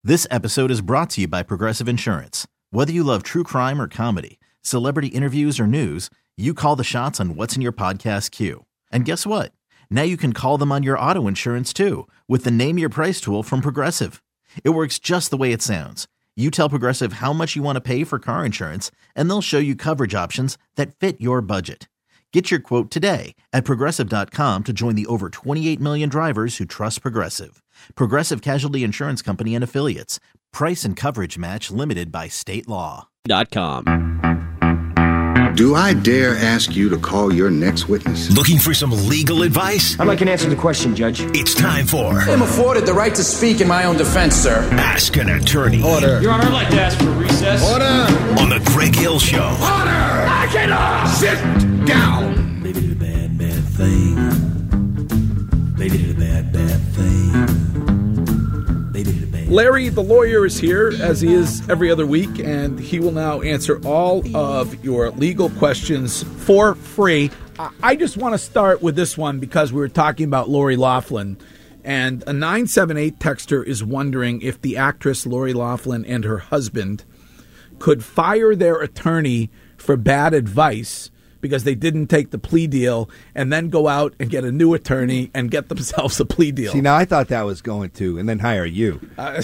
This episode is brought to you by Progressive Insurance. Whether you love true crime or comedy, celebrity interviews or news, you call the shots on what's in your podcast queue. And guess what? Now you can call them on your auto insurance too with the Name Your Price tool from Progressive. It works just the way it sounds. You tell Progressive how much you want to pay for car insurance, and they'll show you coverage options that fit your budget. Get your quote today at Progressive.com to join the over 28 million drivers who trust Progressive. Progressive Casualty Insurance Company and Affiliates. Price and coverage match limited by state law. .com. Do I dare ask you to call your next witness? Looking for some legal advice? I'd like an answer to the question, Judge. It's time for... I am afforded the right to speak in my own defense, sir. Ask an Attorney. Order. Your Honor, I'd like to ask for a recess. Order! On the Greg Hill Show. Order! I cannot! Sit down! Baby did a bad, bad thing. Baby did a bad, bad thing. Baby did a bad... Larry, the lawyer, is here, as he is every other week, and he will now answer all of your legal questions for free. I just want to start with this one because we were talking about Lori Loughlin, and a 978 texter is wondering if the actress Lori Loughlin and her husband could fire their attorney for bad advice because they didn't take the plea deal and then go out and get a new attorney and get themselves a plea deal. See, now I thought that was going to, and then hire you. And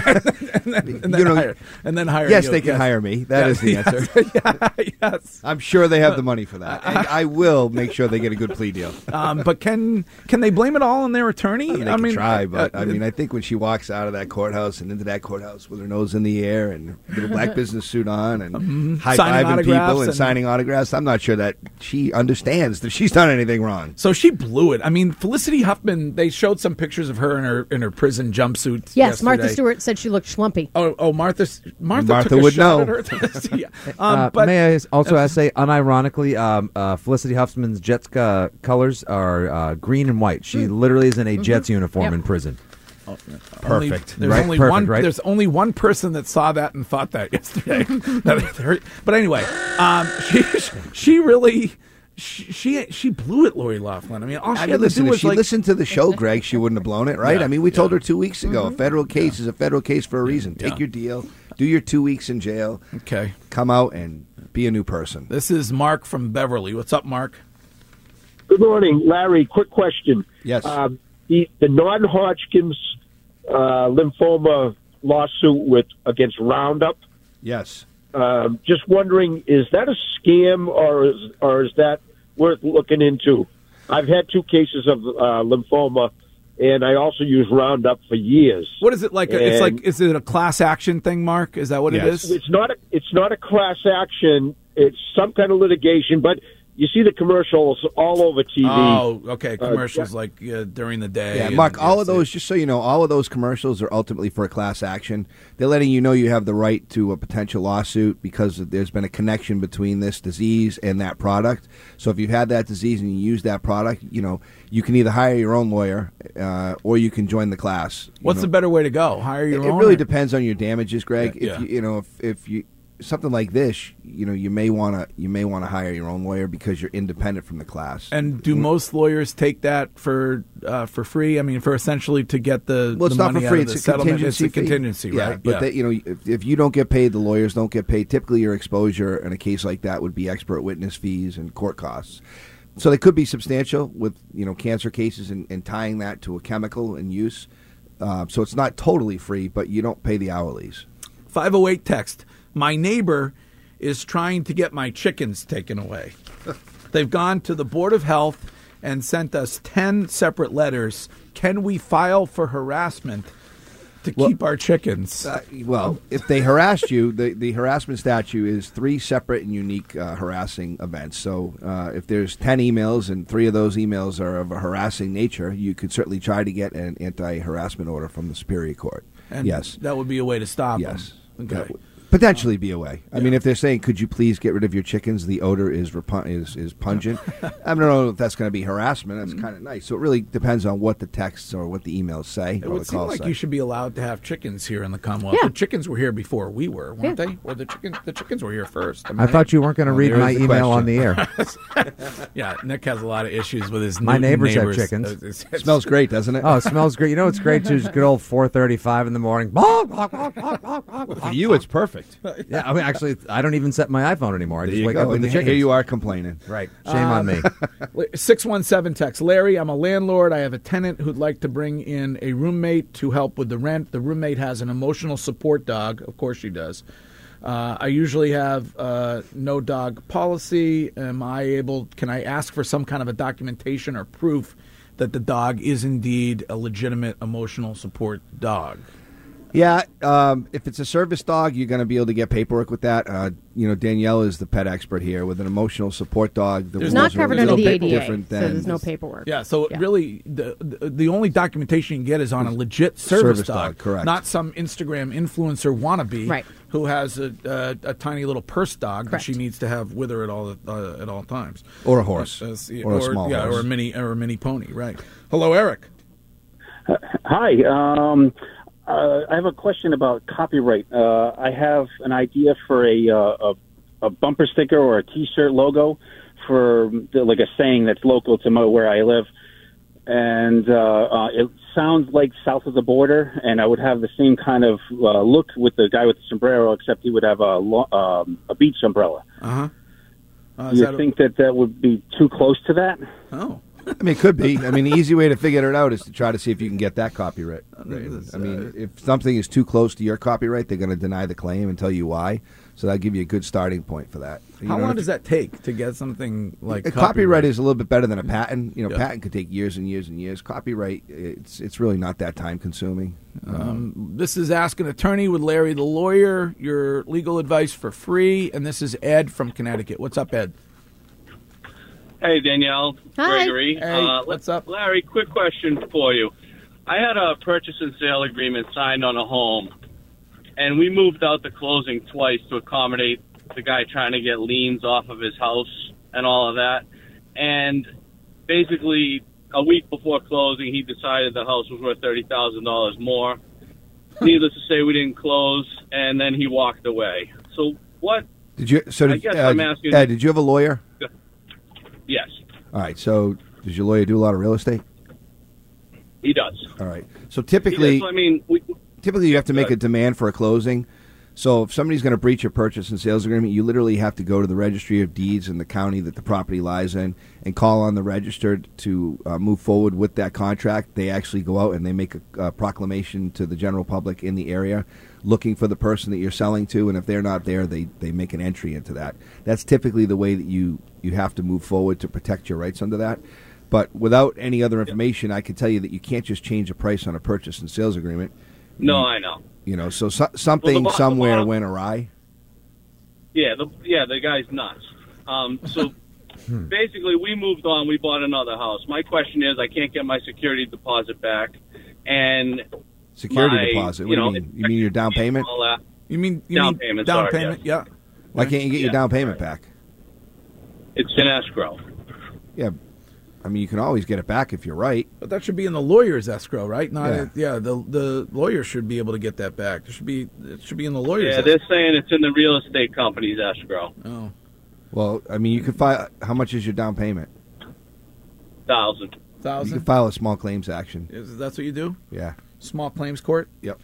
then hire yes, you. they can hire me. That is the answer. Yes. I'm sure they have the money for that. And I will make sure they get a good plea deal. But can they blame it all on their attorney? I mean, try, but I think when she walks out of that courthouse and into that courthouse with her nose in the air and a little black business suit on and high-fiving people and signing autographs, I'm not sure that she understands that she's done anything wrong. So she blew it. I mean, Felicity Huffman, they showed some pictures of her in her prison jumpsuit. Yes, yesterday. Martha Stewart said she looked schlumpy. Oh, Martha took would a shot know. at her. But may I also say, unironically, Felicity Huffman's Jets colors are green and white. She literally is in a Jets uniform in prison. Oh, perfect. There's only one person that saw that and thought that yesterday. But anyway, she really she blew it, Lori Loughlin. I mean, all she had to do was if she listened to the show, Greg, she wouldn't have blown it, right? Yeah, I mean, we told her 2 weeks ago, a federal case is a federal case for a reason. Take your deal, do your 2 weeks in jail, come out and be a new person. This is Mark from Beverly. What's up, Mark? Good morning, Larry. Quick question. Yes. The non-Hodgkin's lymphoma lawsuit against Roundup. Yes. Just wondering, is that a scam or is that worth looking into? I've had 2 cases of lymphoma, and I also use Roundup for years. What is it like? Is it a class action thing, Mark? Is that what it is? It's not a class action. It's some kind of litigation, but. You see the commercials all over TV. Oh, okay. Commercials during the day. Yeah, Mark, all of those, just so you know, all of those commercials are ultimately for a class action. They're letting you know you have the right to a potential lawsuit because there's been a connection between this disease and that product. So if you've had that disease and you use that product, you can either hire your own lawyer or you can join the class. What's the better way to go? Hire your own? It really depends on your damages, Greg. Yeah. If you something like this, you may want to hire your own lawyer because you're independent from the class. And do most lawyers take that for free? I mean, for essentially to get the it's the not money for free. Out of the settlement. It's a contingency, right? But if you don't get paid, the lawyers don't get paid. Typically, your exposure in a case like that would be expert witness fees and court costs. So they could be substantial with cancer cases and tying that to a chemical in use. So it's not totally free, but you don't pay the hourlies. 508 text. My neighbor is trying to get my chickens taken away. They've gone to the Board of Health and sent us 10 separate letters. Can we file for harassment to keep our chickens? If they harassed you, the harassment statute is 3 separate and unique harassing events. So if there's 10 emails and 3 of those emails are of a harassing nature, you could certainly try to get an anti-harassment order from the Superior Court. And yes. That would be a way to stop them. Okay. Potentially be a way. I mean, if they're saying, could you please get rid of your chickens? The odor is pungent. I don't know if that's going to be harassment. That's kind of nice. So it really depends on what the texts or what the emails say. It would seem like you should be allowed to have chickens here in the Commonwealth. Yeah. The chickens were here before we were, weren't they? Or the chickens were here first. I thought you weren't going to read there my is the email on question. the air. Yeah, Nick has a lot of issues with his My Newton neighbors have chickens. It smells great, doesn't it? Oh, it smells great. You know, it's great too. Just good old 4:35 in the morning. For you, it's perfect. Yeah, I mean, actually, I don't even set my iPhone anymore. I just wake up with the And chickens. here you are complaining. Right. Shame on me. 617 text. Larry, I'm a landlord. I have a tenant who'd like to bring in a roommate to help with the rent. The roommate has an emotional support dog. Of course she does. I usually have no dog policy. Can I ask for some kind of a documentation or proof that the dog is indeed a legitimate emotional support dog? Yeah, if it's a service dog, you're going to be able to get paperwork with that. Danielle is the pet expert here. With an emotional support dog, the It's rules not are covered a under little the bit ADA, different so than there's no paperwork. Yeah, so really, the only documentation you can get is on a legit service dog, correct? Not some Instagram influencer wannabe, Right. who has a tiny little purse dog Correct. that she needs to have with her at all times, Or a horse, or or a small horse, or a mini pony. Right. Hello, Eric. Hi. I have a question about copyright. I have an idea for a bumper sticker or a T-shirt logo for like a saying that's local to where I live, and it sounds like south of the border. And I would have the same kind of look with the guy with the sombrero, except he would have a beach umbrella. Do you think that would be too close to that? Oh. I mean, it could be. I mean, the easy way to figure it out is to try to see if you can get that copyright. I mean, if something is too close to your copyright, they're going to deny the claim and tell you why. So that'll give you a good starting point for that. How long does that take to get something like a copyright is a little bit better than a patent. Patent could take years and years and years. Copyright, it's really not that time consuming. This is Ask an Attorney with Larry the Lawyer, your legal advice for free. And this is Ed from Connecticut. What's up, Ed? Hey, Danielle. Hi. Gregory. Hey, what's up? Larry, quick question for you. I had a purchase and sale agreement signed on a home, and we moved out the closing twice to accommodate the guy trying to get liens off of his house and all of that. And basically, a week before closing, he decided the house was worth $30,000 more. Needless to say, we didn't close, and then he walked away. So what? Did you? So I guess I'm asking. Ed, did you have a lawyer? Yes, All right. So does your lawyer do a lot of real estate? he does. All right. So typically, I mean, typically you have to make a demand for a closing. So if somebody's going to breach a purchase and sales agreement, you literally have to go to the registry of deeds in the county that the property lies in and call on the registered to move forward with that contract. They actually go out and they make a proclamation to the general public in the area looking for the person that you're selling to, and if they're not there, they make an entry into that. That's typically the way that you have to move forward to protect your rights under that. But without any other information, I can tell you that you can't just change a price on a purchase and sales agreement. No, I know. So something somewhere went awry. Yeah, the guy's nuts. So basically, we moved on. We bought another house. My question is, I can't get my security deposit back, and security deposit. What do you mean? You mean your down payment? You mean down payment? Down sorry, payment? yes. Yeah. Why can't you get your down payment back? It's in escrow. Yeah. I mean, you can always get it back if you're right. But that should be in the lawyer's escrow, right? Not Yeah. the lawyer should be able to get that back. It should be in the lawyer's Yeah, escrow. they're saying it's in the real estate company's escrow. Oh. Well, I mean, you could file. How much is your down payment? $1,000. You can file a small claims action. That's what you do? Yeah. Small claims court? Yep.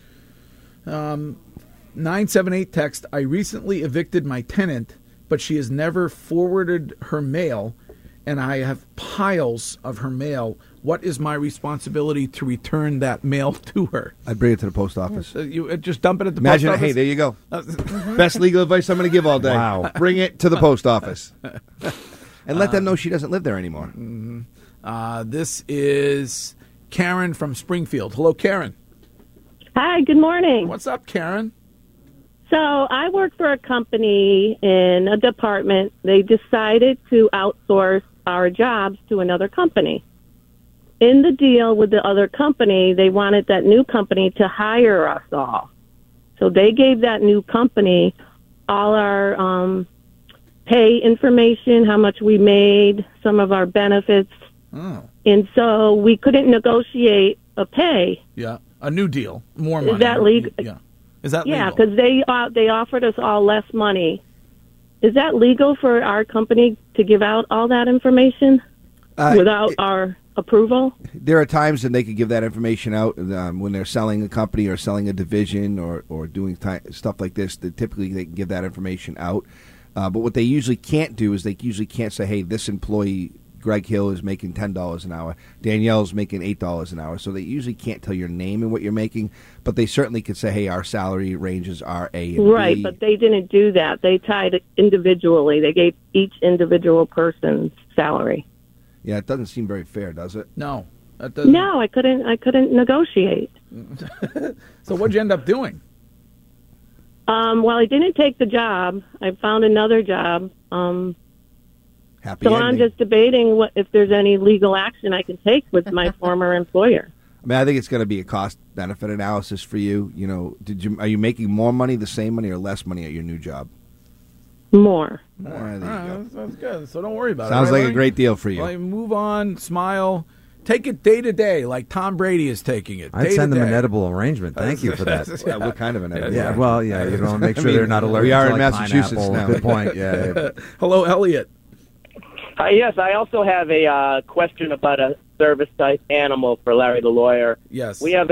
978 text, I recently evicted my tenant, but she has never forwarded her mail, and I have piles of her mail. What is my responsibility to return that mail to her? I'd bring it to the post office. You just dump it at the Imagine, post office? hey, there you go. Best legal advice I'm going to give all day. Wow. Bring it to the post office. And let them know she doesn't live there anymore. This is Karen from Springfield. Hello, Karen. Hi, good morning. What's up, Karen? So I work for a company in a department. They decided to outsource our jobs to another company. In the deal with the other company, they wanted that new company to hire us all. So they gave that new company all our pay information, how much we made, some of our benefits. Oh. And so we couldn't negotiate a pay. Yeah, a new deal, more money. Is that legal? Yeah. Is that legal? Yeah, because they offered us all less money. Is that legal for our company to give out all that information without our approval? There are times when they could give that information out when they're selling a company or selling a division or doing stuff like this. Typically, they can give that information out. But what they usually can't do is they usually can't say, hey, this employee, Greg Hill, is making $10 an hour. Danielle's making $8 an hour. So they usually can't tell your name and what you're making, but they certainly could say, hey, our salary ranges are A and Right, B. but they didn't do that. They tied it individually. They gave each individual person's salary. Yeah, it doesn't seem very fair, does it? No, that doesn't. No, I couldn't negotiate. So what'd you end up doing? Well, I didn't take the job. I found another job. Happy So ending. I'm just debating if there's any legal action I can take with my former employer. I mean, I think it's going to be a cost-benefit analysis for you. You know, are you making more money, the same money, or less money at your new job? More. There you go. Sounds good. So don't worry about it. Sounds right, like a Larry? great deal for you. Well, move on, smile, take it day to day, like Tom Brady is taking it. I'd day send to them an day. edible arrangement. Thank you for that. Yeah, what kind of an edible? Yeah, well, yeah, you want to make I sure mean, they're not allergic we are to in like Massachusetts pineapple. now. Good point. Yeah. Hello, Elliot. Yes, I also have a question about a service-type animal for Larry the lawyer. Yes. We have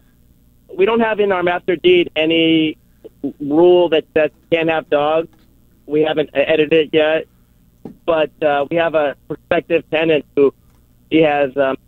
we don't have in our master deed any rule that can't have dogs. We haven't edited it yet, but we have a prospective tenant who he has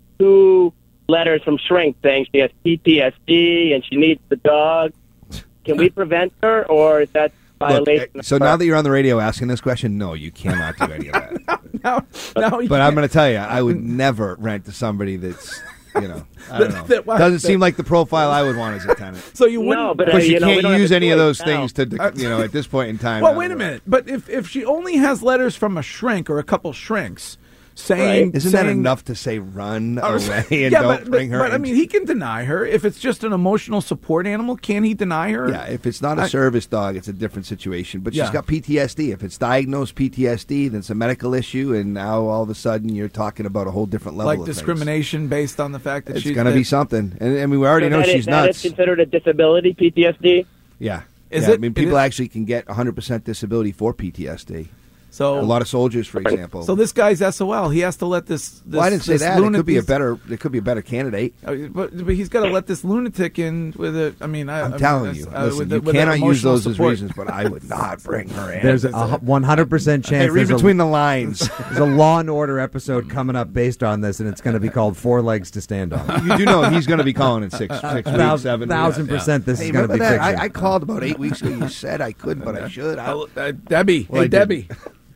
2 letters from Shrink saying she has PTSD and she needs the dog. Can we prevent her, or is that violation? Look, so now that you're on the radio asking this question, no, you cannot do any of that. Now But I'm going to tell you, I would never rent to somebody that's, you know, I don't know. That- Doesn't seem like the profile I would want as a tenant. So you wouldn't. No, but Because you we can't don't have use a any of choice those now. things to, you know, at this point in time. Well, wait a minute. But if she only has letters from a shrink or a couple shrinks saying, Isn't that enough to say run away and don't bring her But I in? mean, he can deny her if it's just an emotional support animal. Can he deny her? Yeah, if it's not a service dog, it's a different situation. But Yeah. she's got PTSD. If it's diagnosed PTSD, then it's a medical issue, and now all of a sudden you're talking about a whole different level like of things. discrimination based on the fact that It's she's going to be something. And I mean, we already So know that she's is, that nuts. is considered a disability, PTSD? Yeah. Is Yeah, it? I mean, It people is? actually can get 100% disability for PTSD. So a lot of soldiers, for example. So this guy's SOL. He has to let this. Well, I didn't say this that. It lunatic- could be a better. It could be a better candidate. But he's got to let this lunatic in with it. I mean, I'm telling you. Listen, with you with cannot use emotional those as support. reasons, but I would not bring her in. There's a 100% chance. Hey, read there's between the lines. There's a Law and Order episode coming up based on this, and it's going to be called 4 Legs to Stand On. You do know he's going to be calling in 6 weeks, 7 weeks. 1,000% this Hey, is going to remember be that? fiction. I called about 8 weeks ago. You said I couldn't, but I should. Debbie. Well, I Hey, didn't. Debbie.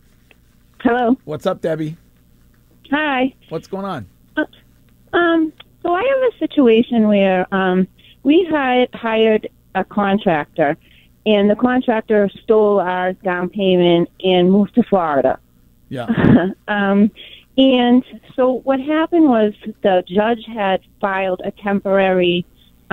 Hello. What's up, Debbie? Hi. What's going on? So I have a situation where we hired a contractor, and the contractor stole our down payment and moved to Florida. Yeah. And so what happened was the judge had filed a temporary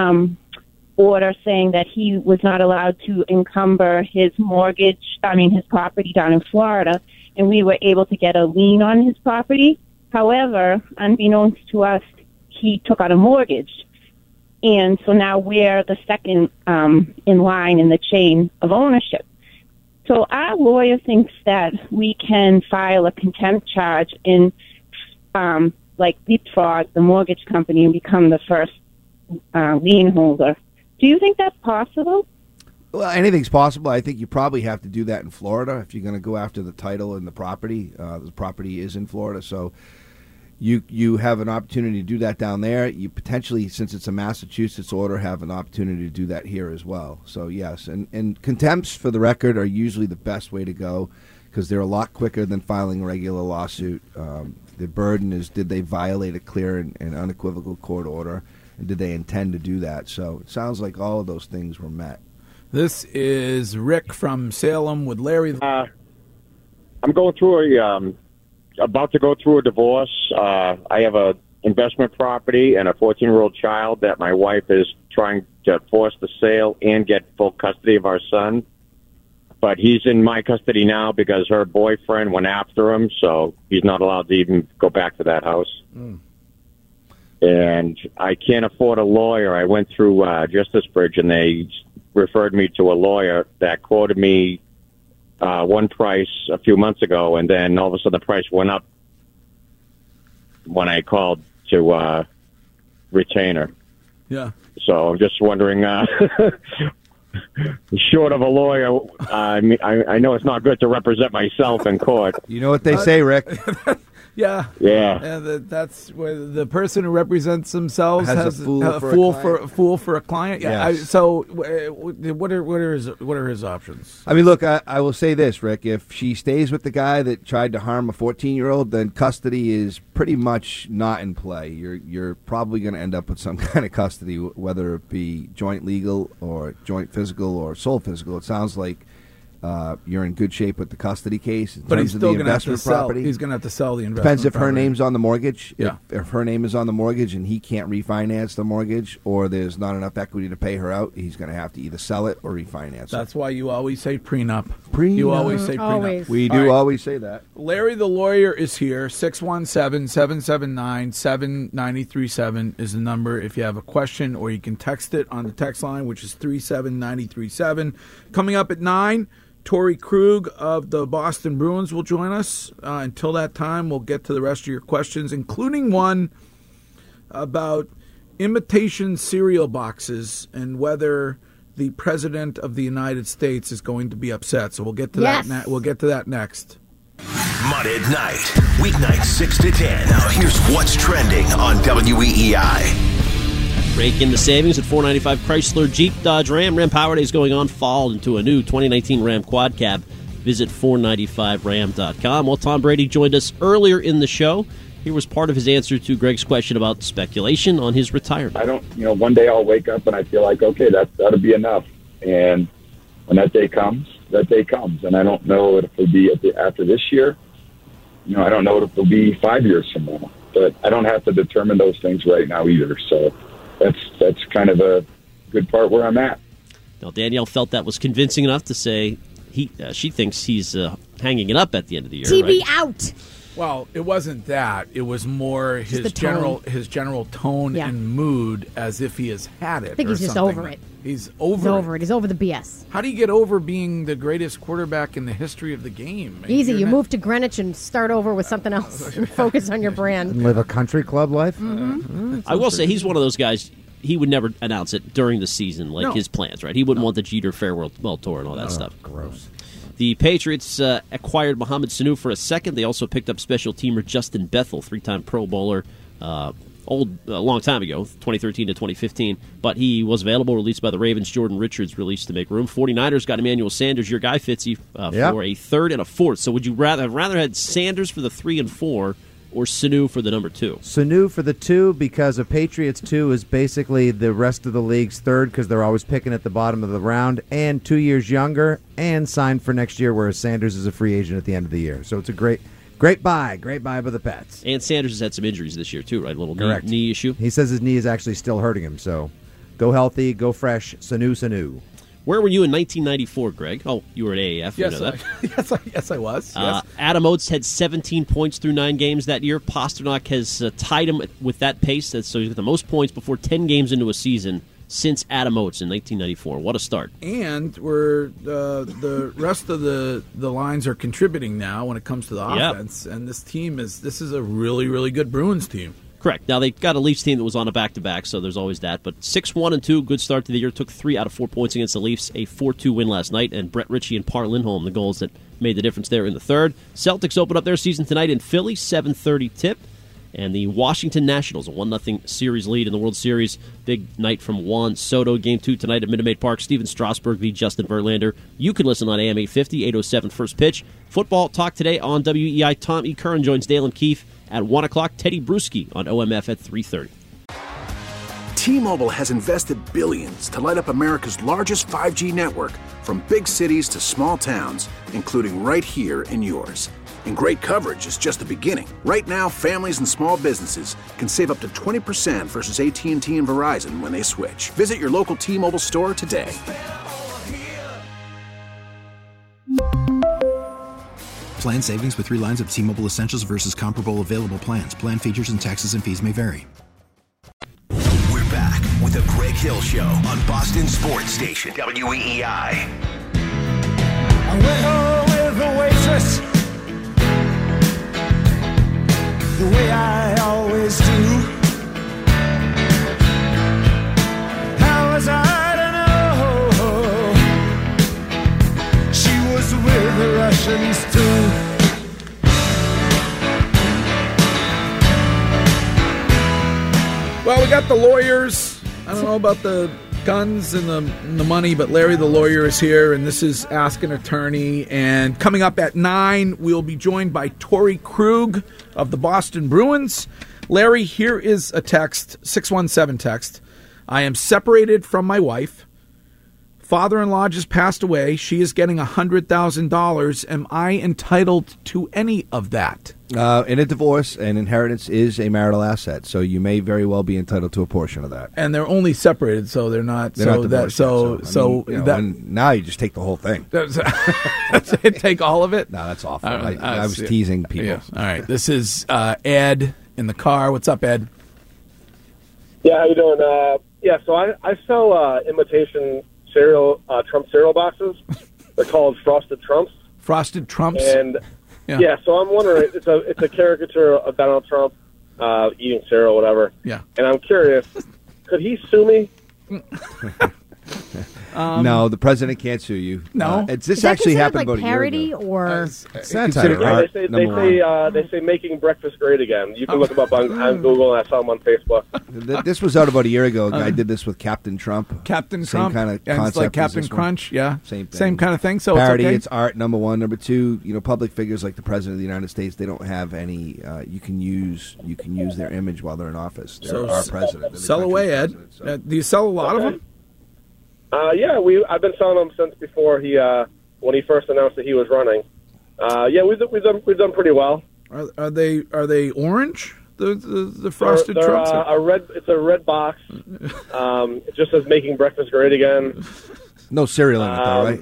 order saying that he was not allowed to encumber his his property down in Florida, and we were able to get a lien on his property. However, unbeknownst to us, he took out a mortgage. And so now we're the second in line in the chain of ownership. So our lawyer thinks that we can file a contempt charge and leapfrog the mortgage company and become the first lien holder. Do you think that's possible? Well, anything's possible. I think you probably have to do that in Florida if you're going to go after the title and the property. The property is in Florida, so you have an opportunity to do that down there. You potentially, since it's a Massachusetts order, have an opportunity to do that here as well. So yes, and contempts, for the record, are usually the best way to go because they're a lot quicker than filing a regular lawsuit. The burden is, did they violate a clear and unequivocal court order, and did they intend to do that? So it sounds like all of those things were met. This is Rick from Salem with Larry. I'm going through about to go through a divorce. I have a investment property and a 14-year-old child that my wife is trying to force the sale and get full custody of our son. But he's in my custody now because her boyfriend went after him, so he's not allowed to even go back to that house. And I can't afford a lawyer. I went through Justice Bridge, and they referred me to a lawyer that quoted me one price a few months ago, and then all of a sudden the price went up when I called to retain her. Yeah. So I'm just wondering, short of a lawyer, I know it's not good to represent myself in court. You know what they say, Rick? Yeah. Yeah. That's where the person who represents themselves has a fool a fool for a client. Yeah. Yes. So what are his options? I mean, look, I will say this, Rick. If she stays with the guy that tried to harm a 14-year-old, then custody is pretty much not in play. You're probably going to end up with some kind of custody, whether it be joint legal or joint physical or sole physical. It sounds like you're in good shape with the custody case. But he's still going to have to sell. He's going to have to sell the investment. Depends if her property. name's on the mortgage. Yeah. If her name is on the mortgage and he can't refinance the mortgage, or there's not enough equity to pay her out, he's going to have to either sell it or refinance That's why you always say prenup. Prenup. You always say prenup. Always. We do always say that. Larry the lawyer is here. 617-779-7937 is the number if you have a question, or you can text it on the text line, which is 37937. Coming up at 9, Torrey Krug of the Boston Bruins will join us. Until that time, we'll get to the rest of your questions, including one about imitation cereal boxes and whether the President of the United States is going to be upset. So we'll get to that. We'll get to that next. Monday at night, weeknight 6 to 10. Now here's what's trending on WEEI. Rake in the savings at 495 Chrysler, Jeep, Dodge, Ram. Ram Power Days going on. Fall into a new 2019 Ram Quad Cab. Visit 495ram.com. Well, Tom Brady joined us earlier in the show. Here was part of his answer to Greg's question about speculation on his retirement. One day I'll wake up and I feel like, okay, that'll be enough. And when that day comes, And I don't know if it'll be after this year. I don't know if it'll be 5 years from now. But I don't have to determine those things right now either. So that's kind of a good part where I'm at. Now, Danielle felt that was convincing enough to say she thinks he's hanging it up at the end of the year. TV right? out. Well, it wasn't that. It was more his general tone and mood, as if he has had it. I think he's just over it. He's over it. He's over the BS. How do you get over being the greatest quarterback in the history of the game? Easy. You move to Greenwich and start over with something else and focus on your brand. And live a country club life? Mm-hmm. I will say he's one of those guys, he would never announce it during the season, his plans, right? He wouldn't want the Jeter Farewell Tour and all that stuff. Gross. The Patriots acquired Mohamed Sanu for a second. They also picked up special teamer Justin Bethel, 3-time Pro Bowler, a long time ago, 2013 to 2015. But he was available, released by the Ravens. Jordan Richards released to make room. 49ers got Emmanuel Sanders, your guy, Fitzy, for a third and a fourth. So would you rather had Sanders for the 3 and 4 or Sanu for the number 2? Sanu for the 2 because a Patriots 2 is basically the rest of the league's third because they're always picking at the bottom of the round, and 2 years younger and signed for next year, whereas Sanders is a free agent at the end of the year. So it's a great buy by the Pats. And Sanders has had some injuries this year too, right? A little knee issue. He says his knee is actually still hurting him, so go healthy, go fresh, Sanu. Where were you in 1994, Greg? Oh, you were at AAF. Yes, you know that. yes, I was. Yes. Adam Oates had 17 points through 9 games that year. Pasternak has tied him with that pace. So he's got the most points before 10 games into a season since Adam Oates in 1994. What a start. And we're the rest of the lines are contributing now when it comes to the offense. And this is a really, really good Bruins team. Correct. Now, they got a Leafs team that was on a back-to-back, so there's always that. But 6-1-2, good start to the year. Took 3 out of 4 points against the Leafs. A 4-2 win last night. And Brett Ritchie and Par Lindholm, the goals that made the difference there in the third. Celtics open up their season tonight in Philly, 7:30 tip. And the Washington Nationals, a 1-0 series lead in the World Series. Big night from Juan Soto. Game 2 tonight at Minute Maid Park. Steven Strasburg v. Justin Verlander. You can listen on AM 850, 807 first pitch. Football talk today on WEI. Tom E. Curran joins Dale and Keefe at 1 o'clock. Teddy Bruschi on OMF at 3:30. T-Mobile has invested billions to light up America's largest 5G network, from big cities to small towns, including right here in yours. And great coverage is just the beginning. Right now, families and small businesses can save up to 20% versus AT&T and Verizon when they switch. Visit your local T-Mobile store today. Plan savings with 3 lines of T-Mobile Essentials versus comparable available plans. Plan features and taxes and fees may vary. We're back with the Greg Hill Show on Boston Sports Station, WEEI. I went home with a waitress, the way I always do. How was I to know she was with the Russians too? Well, we got the lawyers. I don't know about the guns and the money, but Larry the lawyer is here, and this is Ask an Attorney. And coming up at 9, we'll be joined by Torrey Krug of the Boston Bruins. Larry, here is a text, 617 text. I am separated from my wife. Father-in-law just passed away. She is getting $100,000. Am I entitled to any of that? In a divorce, an inheritance is a marital asset, so you may very well be entitled to a portion of that. And they're only separated, so they're not. They're not divorced That, and now you just take the whole thing. Take all of it? No, that's awful. I was teasing people. Yeah. All right, this is Ed in the car. What's up, Ed? Yeah, how you doing? So I sell imitation cereal, Trump cereal boxes. They're called Frosted Trumps. Frosted Trumps? And so I'm wondering, it's a caricature of Donald Trump eating cereal, whatever. Yeah. And I'm curious, could he sue me? No, the president can't sue you. No, this actually happened about parody a year ago. or satire. Right? They say making breakfast great again. You can look them up on Google, and I saw them on Facebook. This was out about a year ago. A guy did this with Captain Trump. Captain Same Trump, kind of and concept. it's like Captain as this Crunch. one. Yeah, same thing. Same kind of thing. So parody. It's okay. It's art. Number one. Number two. Public figures like the president of the United States, they don't have any. You can use their image while they're in office. They're our president. They're Sell away, Ed. Do you sell a lot of them? I've been selling them since before when he first announced that he was running. We've done pretty well. Are they orange? The Frosted Trumps? It's a red box. It just says making breakfast great again. No cereal in it, though, right?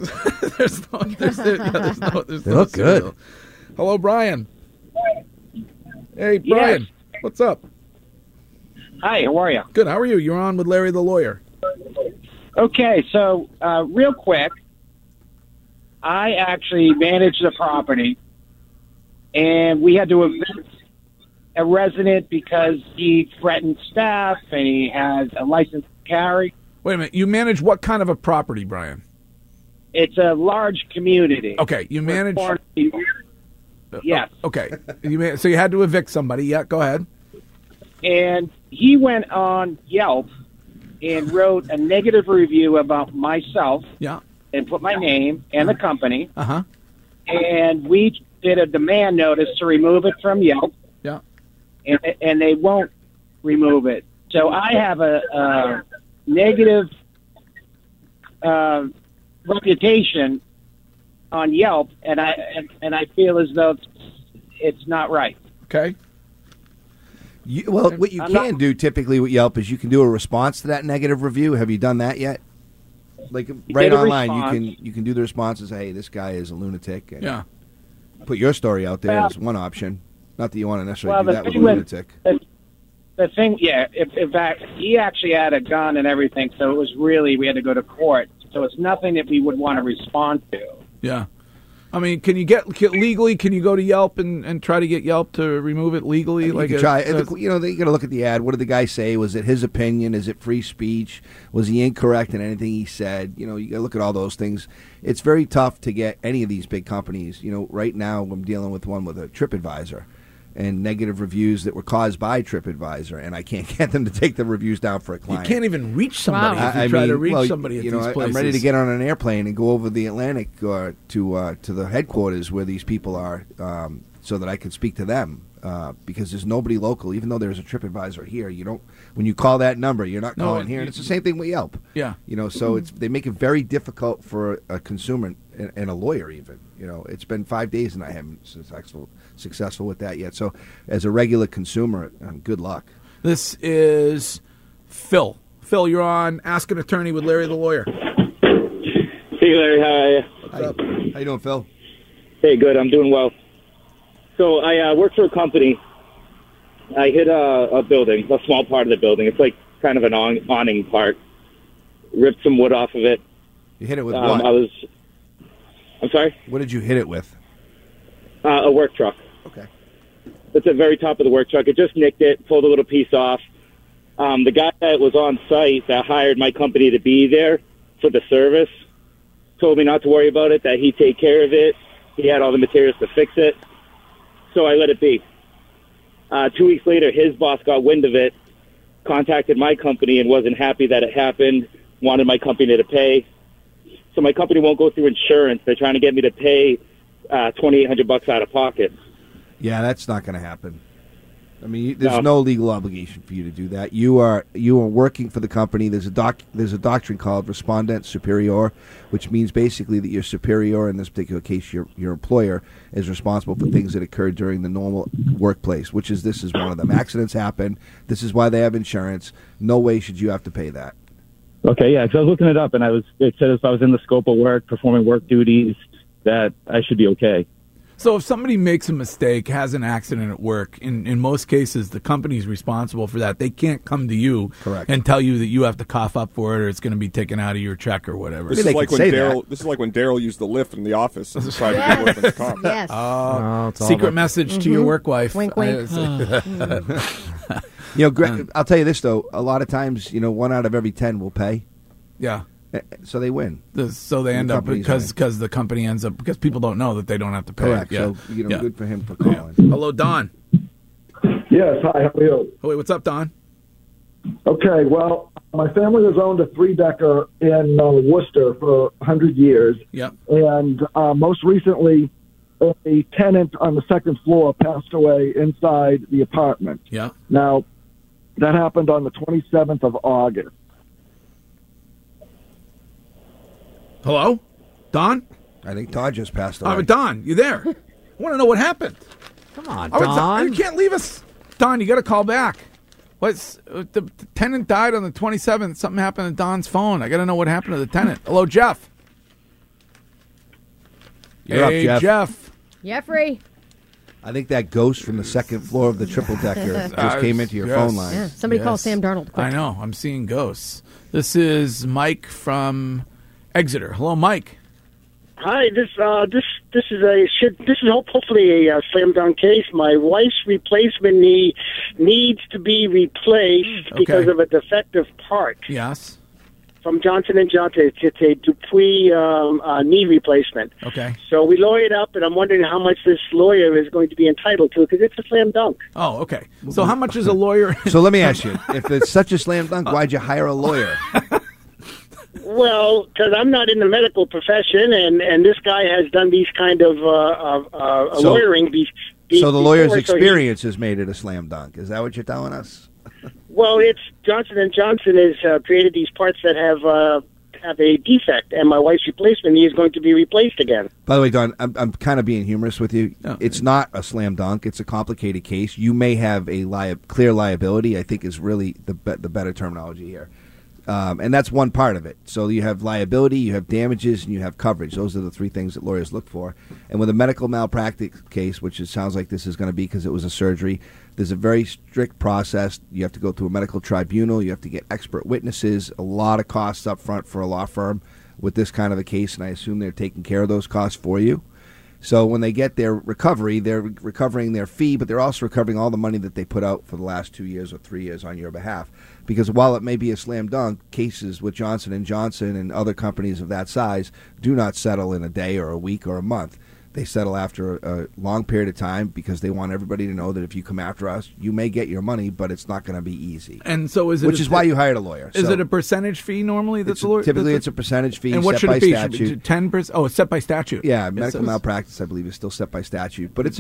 They look good. Cereal. Hello, Brian. Hey, Brian. Yes. What's up? Hi, how are you? Good. How are you? You're on with Larry the lawyer. Okay, so real quick, I actually manage the property, and we had to evict a resident because he threatened staff and he has a license to carry. Wait a minute. You manage what kind of a property, Brian? It's a large community. Okay, you manage. Yes. Okay. So you had to evict somebody. Yeah, go ahead. And he went on Yelp and wrote a negative review about myself. Yeah. And put my name and the company. Uh-huh. And we did a demand notice to remove it from Yelp. Yeah. And they won't remove it. So I have a negative reputation on Yelp, and I feel as though it's not right. Okay. What you can do typically with Yelp is you can do a response to that negative review. Have you done that yet? Like right online, you can do the response and say, "Hey, this guy is a lunatic." And put your story out there as one option. Not that you want to necessarily do that with a lunatic. The thing, in fact, he actually had a gun and everything, so it was really, we had to go to court. So it's nothing that we would want to respond to. Yeah. I mean, can you legally? Can you go to Yelp and try to get Yelp to remove it legally? You can try. They got to look at the ad. What did the guy say? Was it his opinion? Is it free speech? Was he incorrect in anything he said? You got to look at all those things. It's very tough to get any of these big companies. Right now I'm dealing with one with a TripAdvisor and negative reviews that were caused by TripAdvisor, and I can't get them to take the reviews down for a client. You can't even reach somebody if you try to reach somebody at these places. I'm ready to get on an airplane and go over the Atlantic to the headquarters where these people are so that I can speak to them. because there's nobody local. Even though there's a TripAdvisor here, you don't. When you call that number, you're not calling here. And it's the same thing with Yelp. Yeah. So they make it very difficult for a consumer and a lawyer even. It's been 5 days and I haven't successful with that yet. So as a regular consumer, good luck. This is Phil. Phil, you're on Ask an Attorney with Larry the Lawyer. Hey, Larry, how are you? What's up? How you doing, Phil? Hey, good. I'm doing well. So I work for a company. I hit a building, a small part of the building. It's like kind of an awning part. Ripped some wood off of it. You hit it with what? I'm sorry? What did you hit it with? A work truck. Okay. It's at the very top of the work truck. It just nicked it, pulled a little piece off. The guy that was on site that hired my company to be there for the service told me not to worry about it, that he'd take care of it. He had all the materials to fix it. So I let it be. 2 weeks later, his boss got wind of it, contacted my company and wasn't happy that it happened, wanted my company to pay. So my company won't go through insurance. They're trying to get me to pay $2,800 out of pocket. Yeah, that's not going to happen. I mean, there's no legal obligation for you to do that. You are working for the company. There's a doctrine called respondent superior, which means basically that your superior, in this particular case, your employer, is responsible for things that occurred during the normal workplace. This is one of them. Accidents happen. This is why they have insurance. No way should you have to pay that. Okay, yeah, because I was looking it up, and it said if I was in the scope of work, performing work duties, that I should be okay. So if somebody makes a mistake, has an accident at work, in most cases the company's responsible for that. They can't come to you and tell you that you have to cough up for it or it's going to be taken out of your check or whatever. This is like when Daryl used the lift in the office and decided to do workman's comp. Yes. Secret message to your work wife. Wink, wink. Greg, I'll tell you this, though. A lot of times, 1 out of every 10 will pay. Yeah. So they win. So they end up because the company ends up because people don't know that they don't have to pay. Correct. Yeah. So good for him for calling. Hello, Don. Yes. Hi. How are you? Oh, wait, what's up, Don? Okay. Well, my family has owned a 3-decker in Worcester for 100 years. Yeah. And most recently, a tenant on the second floor passed away inside the apartment. Yeah. Now, that happened on the 27th of August. Hello? Don? I think Todd just passed away. Don, you there? I want to know what happened. Come on, Don. You can't leave us. Don, you got to call back. The tenant died on the 27th. Something happened to Don's phone. I got to know what happened to the tenant. Hello, Jeff. You're up, Jeff. Jeffrey. I think that ghost from the second floor of the triple decker just came into your phone line. Yeah, somebody call Sam Darnold. Quick. I know. I'm seeing ghosts. This is Mike from Exeter. Hello, Mike. Hi. This is hopefully a slam dunk case. My wife's replacement knee needs to be replaced because of a defective part. Yes. From Johnson & Johnson. It's a Dupuis knee replacement. Okay. So we lawyered up, and I'm wondering how much this lawyer is going to be entitled to because it's a slam dunk. Oh, okay. So how much is a lawyer? So let me ask you, if it's such a slam dunk, why'd you hire a lawyer? Well, because I'm not in the medical profession, and this guy has done these kind of lawyering. So the lawyer's experience has made it a slam dunk. Is that what you're telling us? Well, it's Johnson & Johnson has created these parts that have a defect, and my wife's replacement knee is going to be replaced again. By the way, Don, I'm kind of being humorous with you. No. It's not a slam dunk. It's a complicated case. You may have a clear liability, I think is really the better terminology here. And that's one part of it. So you have liability, you have damages, and you have coverage. Those are the three things that lawyers look for. And with a medical malpractice case, which it sounds like this is going to be because it was a surgery, there's a very strict process. You have to go through a medical tribunal. You have to get expert witnesses, a lot of costs up front for a law firm with this kind of a case, and I assume they're taking care of those costs for you. So when they get their recovery, they're recovering their fee, but they're also recovering all the money that they put out for the last 2 years or 3 years on your behalf. Because while it may be a slam dunk, cases with Johnson & Johnson and other companies of that size do not settle in a day or a week or a month. They settle after a long period of time because they want everybody to know that if you come after us, you may get your money, but it's not going to be easy. And so is it? Which is why you hired a lawyer. Is So it a percentage fee normally? That's the lawyer. typically it's a percentage fee And what set should by it be? statute. 10%? Oh, it's set by statute. Yeah, Yes, medical it is. malpractice, I believe, is still set by statute. But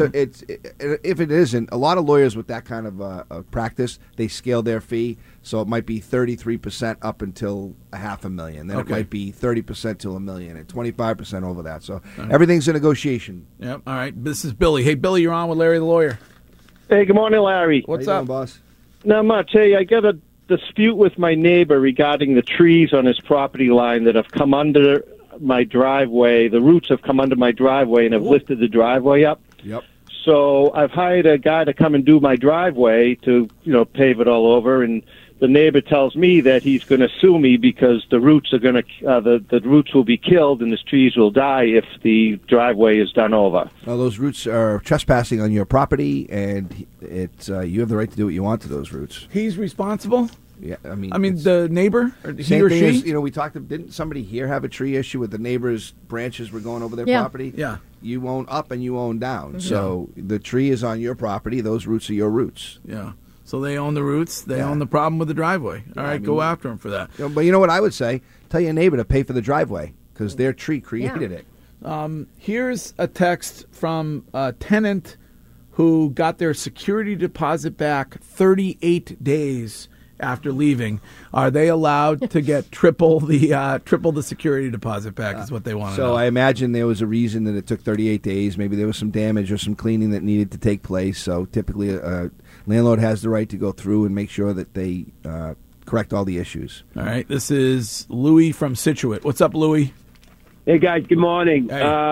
if it isn't, a lot of lawyers with that kind of practice, they scale their fee. So it might be 33% up until $500,000. Then it Okay. might be 30% till $1 million, and 25% over that. So right. everything's a negotiation. Yep. All right. This is Billy. Hey, Billy, you're on with Larry the lawyer. Hey, good morning, Larry. What's How you up, doing, boss? Not much. Hey, I got a dispute with my neighbor regarding the trees on his property line that have come under my driveway. The roots have come under my driveway and have lifted the driveway up. Yep. So I've hired a guy to come and do my driveway to, pave it all over, and the neighbor tells me that he's going to sue me because the roots are going to the roots will be killed and the trees will die if the driveway is done over. Well, those roots are trespassing on your property, and you have the right to do what you want to those roots. He's responsible? Yeah, I mean the neighbor, or he same or thing she? is, we talked. Didn't somebody here have a tree issue with the neighbor's branches were going over their Yeah. property? Yeah. You own up and you own down. Mhm. So the tree is on your property. Those roots are your roots. Yeah. So they own the roots. They Yeah. own the problem with the driveway. All Yeah, right, I go mean- after him for that. But you know what I would say? Tell your neighbor to pay for the driveway because their tree created it. Here's a text from a tenant who got their security deposit back 38 days after leaving. Are they allowed to get triple the security deposit back? Is what they want to know. So I imagine there was a reason that it took 38 days. Maybe there was some damage or some cleaning that needed to take place. So typically a landlord has the right to go through and make sure that they correct all the issues. All right, this is Louis from Situate. What's up, Louis? Hey, guys, good morning.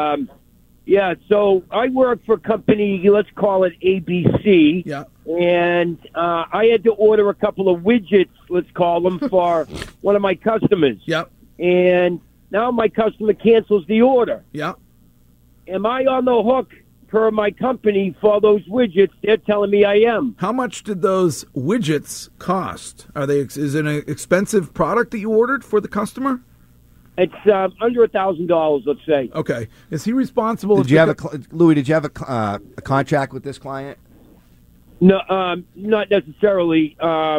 Yeah, so I work for a company, let's call it ABC. Yeah. And I had to order a couple of widgets, let's call them, for one of my customers. Yep. And now my customer cancels the order. Yep. Am I on the hook per my company for those widgets? They're telling me I am. How much did those widgets cost? Is it an expensive product that you ordered for the customer? It's under $1,000, let's say. Okay. Is he responsible? Did you have Louis? Did you have a contract with this client? No, not necessarily.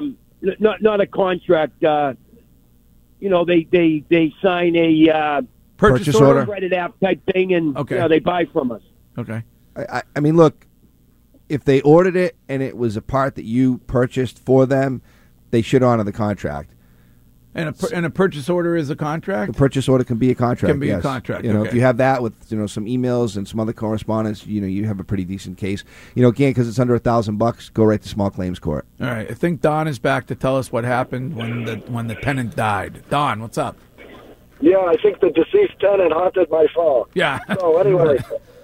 Not a contract. They sign a Purchase order? credit app type thing, and they buy from us. Okay. I mean, look, if they ordered it and it was a part that you purchased for them, they should honor the contract. And a purchase order is a contract? The purchase order can be a contract. Can be a yes. contract, If okay. you have that with some emails and some other correspondence, you have a pretty decent case. Again, because it's under $1,000, go right to small claims court. All right. I think Don is back to tell us what happened when the tenant died. Don, what's up? Yeah, I think the deceased tenant haunted my phone. Yeah. So anyway,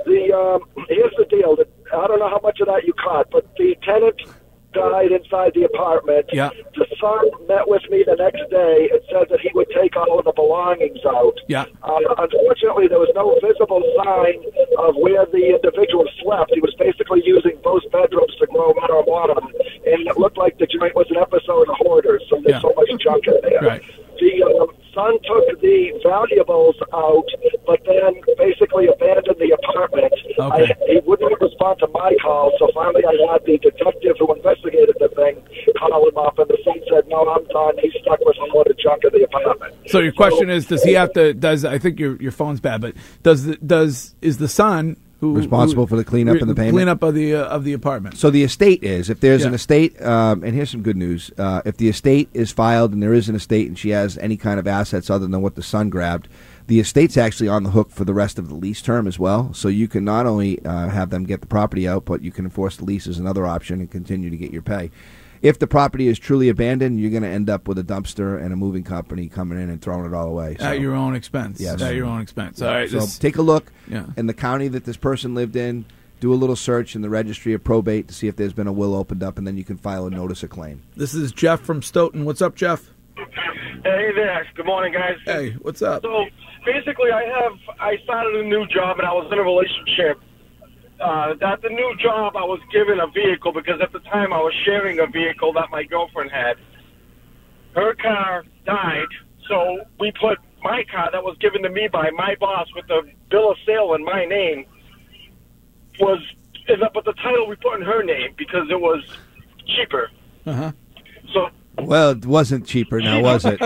here's the deal. I don't know how much of that you caught, but the tenant died inside the apartment. Yeah. The son met with me the next day and said that he would take all of the belongings out. Yeah. Unfortunately, there was no visible sign of where the individual slept. He was basically using both bedrooms to grow marijuana, and it looked like the joint was an episode of Hoarders, so there's so much junk in there. Right. The son took the valuables out, but then basically abandoned the apartment. Okay. He wouldn't respond to my call, so finally I had the detective who investigated the thing call him up, and the son said, "No, I'm done. He's stuck with a load of junk in the apartment." So your question is, does he have to? I think your phone's bad, but is the son Responsible for the cleanup and the payment? Cleanup of the apartment. So the estate is, if there's Yeah. an estate, and here's some good news, if the estate is filed and there is an estate and she has any kind of assets other than what the son grabbed, the estate's actually on the hook for the rest of the lease term as well. So you can not only have them get the property out, but you can enforce the lease as another option and continue to get your pay. If the property is truly abandoned, you're going to end up with a dumpster and a moving company coming in and throwing it all away. So. At your own expense. Yes. At your own expense. All right. So take a look Yeah. in the county that this person lived in. Do a little search in the registry of probate to see if there's been a will opened up, and then you can file a notice of claim. This is Jeff from Stoughton. What's up, Jeff? Hey there. Good morning, guys. Hey, what's up? So basically, I started a new job and I was in a relationship. At the new job, I was given a vehicle because at the time I was sharing a vehicle that my girlfriend had. Her car died, so we put my car that was given to me by my boss with the bill of sale in my name but the title we put in her name because it was cheaper. Uh-huh. So Well, it wasn't cheaper now, was it?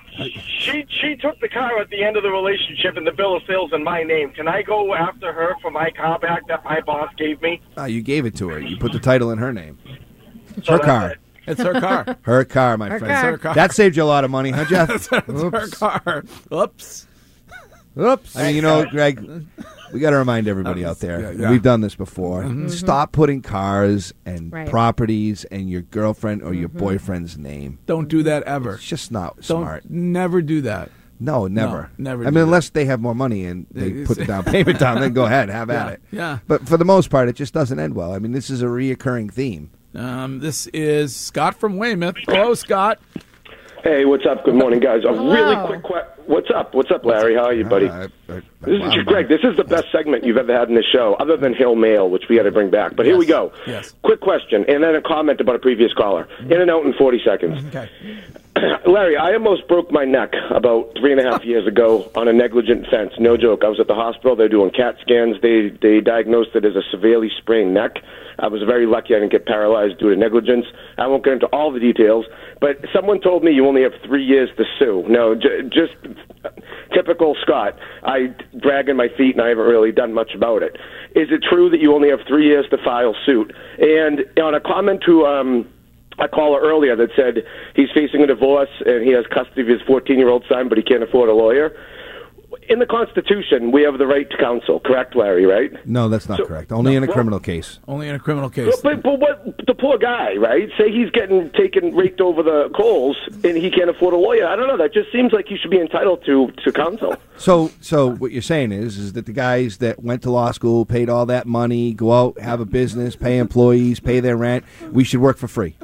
she took the car at the end of the relationship and the bill of sales in my name. Can I go after her for my car back that my boss gave me? You gave it to her. You put the title in her name. It's So her that's car. it. It's her car. Her car, my Her friend. car. It's her car. That saved you a lot of money, huh, Jeff? It's her car. Oops. Oops. I mean, Greg, we got to remind everybody out there. yeah. We've done this before. Mhm. Stop putting cars and Right. properties and your girlfriend or your boyfriend's name. Don't do that ever. It's just not Don't smart. Never do that. No, never. No, never I do mean, unless they have more money and they put the down payment down, then go ahead, have at it. Yeah. But for the most part, it just doesn't end well. I mean, this is a reoccurring theme. This is Scott from Weymouth. Hello, Scott. Hey, what's up? Good morning, guys. A really quick What's up? What's up, Larry? How are you, buddy? This is Greg. This is the best segment you've ever had in the show, other than Hail Mail, which we had to bring back. But here we go. Yes. Quick question, and then a comment about a previous caller. In and out in 40 seconds. Okay. Larry, I almost broke my neck about 3.5 years ago on a negligent fence. No joke. I was at the hospital. They're doing CAT scans. They diagnosed it as a severely sprained neck. I was very lucky I didn't get paralyzed due to negligence. I won't get into all the details, but someone told me you only have 3 years to sue. No, just typical Scott. I dragging my feet, and I haven't really done much about it. Is it true that you only have 3 years to file suit? And on a comment to a caller earlier that said he's facing a divorce and he has custody of his 14-year-old son, but he can't afford a lawyer. In the Constitution, we have the right to counsel, correct, Larry, right? No, that's not correct. Only in a criminal case. Only in a criminal case. But what, the poor guy, right? Say he's getting raked over the coals and he can't afford a lawyer. I don't know. That just seems like he should be entitled to counsel. So what you're saying is that the guys that went to law school, paid all that money, go out, have a business, pay employees, pay their rent, we should work for free.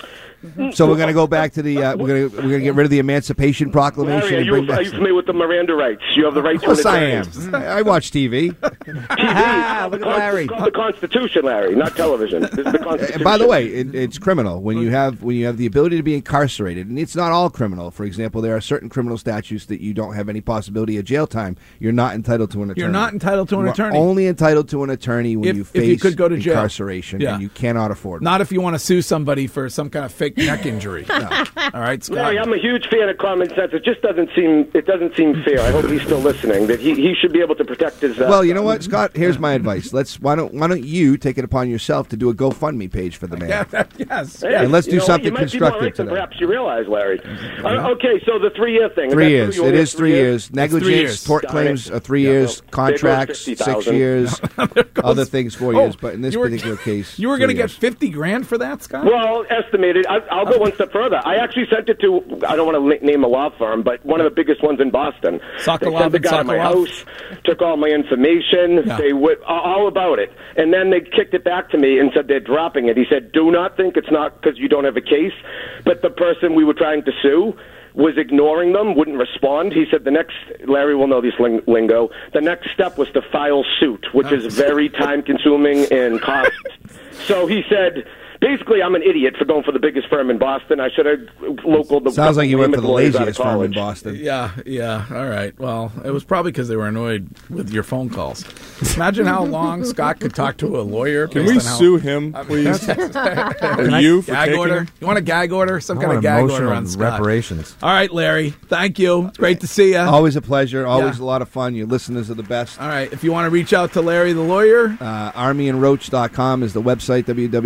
So we're going to go back to the we're going to get rid of the Emancipation Proclamation. Larry, are you familiar with the Miranda rights? You have the right to an Of course I attorney. am. I watch TV. Look at Larry. It's called the Constitution, Larry, not television. This is the Constitution. By the way, it's criminal when you have the ability to be incarcerated, and it's not all criminal. For example, there are certain criminal statutes that you don't have any possibility of jail time. You're not entitled to an attorney. You're not entitled to an You are attorney. Only entitled to an attorney when you If face you could go to jail. incarceration Yeah. and you cannot afford. Not if you want to sue somebody for some kind of fake neck injury. All right, Scott. Larry, I'm a huge fan of common sense. It just doesn't seem fair. I hope he's still listening. That he should be able to protect his. Well, you know what, Scott? Here's my advice. Why don't you take it upon yourself to do a GoFundMe page for the man? Yes. Hey, And let's do you know what? something You might be constructive more right than today. perhaps you realize, Larry. Okay, so the 3-year thing. is 3 that years. true? You It only is have 3 years. Negligence, 3 years. tort Darn claims it. are 3 years. Contracts, 6 50,000. years. Other things 4 years. But in this particular case, You were going to 3 get years. 50 grand for that, Scott? Well, estimated. I'll go one step further. I actually sent it to, I don't want to name a law firm, but one of the biggest ones in Boston. They Sokolov sent the and guy to my Sokolov. house, took all my information. Yeah. They would all about it. And then they kicked it back to me and said they're dropping it. He said, do not think it's not because you don't have a case, but the person we were trying to sue was ignoring them, wouldn't respond. He said the next, Larry will know this lingo, the next step was to file suit, which is very time-consuming and cost. So he said, basically, I'm an idiot for going for the biggest firm in Boston. I should have local. Sounds like you went for the lawyers out of laziest firm in college. Boston. Yeah. All right. Well, it was probably because they were annoyed with your phone calls. Imagine how long Scott could talk to a lawyer. Can based we on how- sue him, please? Can you for gag taking order? him? You want a gag order? Some I kind of want gag emotional order on Scott. reparations. All right, Larry. Thank you. Great to see you. Always a pleasure. Always Yeah. a lot of fun. Your listeners are the best. All right. If you want to reach out to Larry the lawyer, ArmyandRoach.com is the website,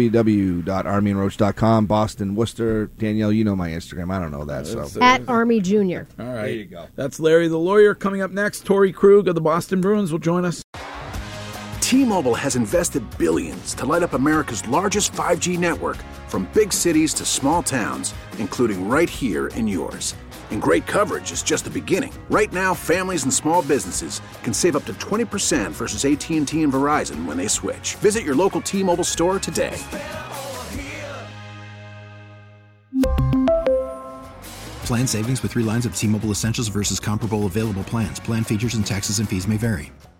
www.armyandroach.com. Boston, Worcester. Danielle, you know my Instagram. I don't know that. So At Army Junior. all right. There you go. That's Larry the lawyer. Coming up next, Torrey Krug of the Boston Bruins will join us. T-Mobile has invested billions to light up America's largest 5G network, from big cities to small towns, including right here in yours. And great coverage is just the beginning. Right now, families and small businesses can save up to 20% versus AT&T and Verizon when they switch. Visit your local T-Mobile store today. Plan savings with 3 lines of T-Mobile Essentials versus comparable available plans. Plan features and taxes and fees may vary.